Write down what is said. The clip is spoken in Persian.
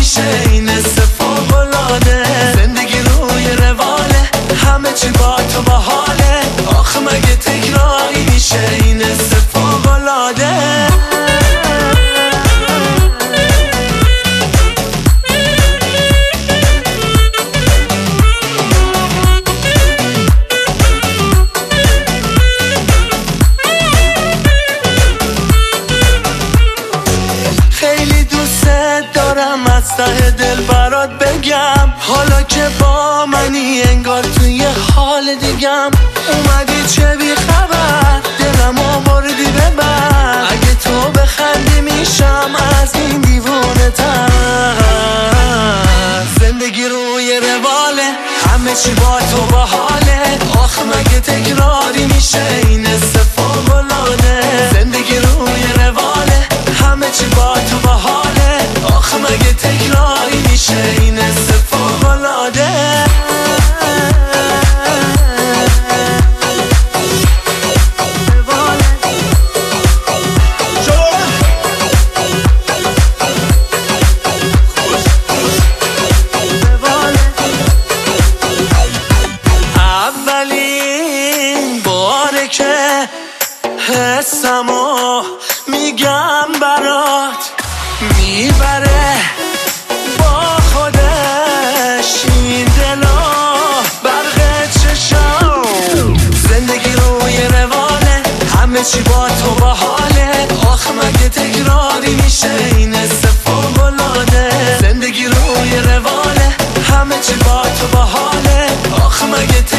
میشه این فوق‌العاده. زندگی روی رواله، همه چی با تو باحاله. آخه مگه تکراری میشه این فوق‌العاده. از ته دل برات بگم، حالا که با منی انگار توی حال دیگم. اومدی چه بی خبر، دلمو بردی ببر. اگه تو بخندی میشم از این دیوونه تر. زندگی روی رواله، همه چی با تو باحاله. آخه مگه تکراری میشه این فوق‌العاده. زندگی روی رواله، همه چی با تو باحاله. آخه مگه تکراری میشه این فوق‌العاده. اولین باره که حسمو میگم برات، میبره با خودش این دلو برق چشم. زندگی روی رواله، همه چی با تو باحاله. آخه مگه تکراری میشه این فوق‌العاده. زندگی روی رواله، همه چی با تو باحاله. آخه مگه